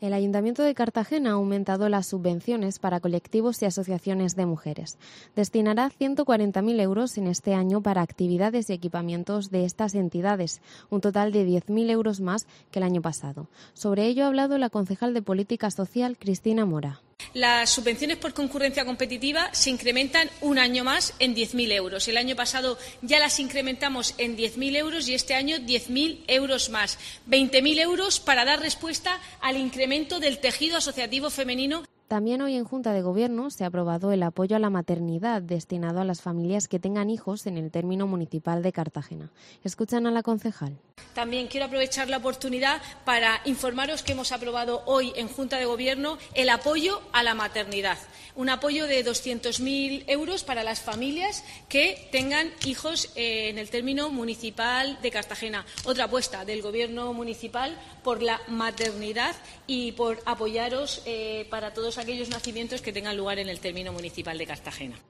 El Ayuntamiento de Cartagena ha aumentado las subvenciones para colectivos y asociaciones de mujeres. Destinará 140.000 euros en este año para actividades y equipamientos de estas entidades, un total de 10.000 euros más que el año pasado. Sobre ello ha hablado la concejal de Política Social, Cristina Mora. Las subvenciones por concurrencia competitiva se incrementan un año más en 10.000 euros. El año pasado ya las incrementamos en 10.000 euros y este año 10.000 euros más. 20.000 euros para dar respuesta al incremento del tejido asociativo femenino. También hoy en Junta de Gobierno se ha aprobado el apoyo a la maternidad destinado a las familias que tengan hijos en el término municipal de Cartagena. Escuchan a la concejal. También quiero aprovechar la oportunidad para informaros que hemos aprobado hoy en Junta de Gobierno el apoyo a la maternidad. Un apoyo de 200.000 euros para las familias que tengan hijos en el término municipal de Cartagena. Otra apuesta del Gobierno municipal por la maternidad y por apoyaros para todos aquellos nacimientos que tengan lugar en el término municipal de Cartagena.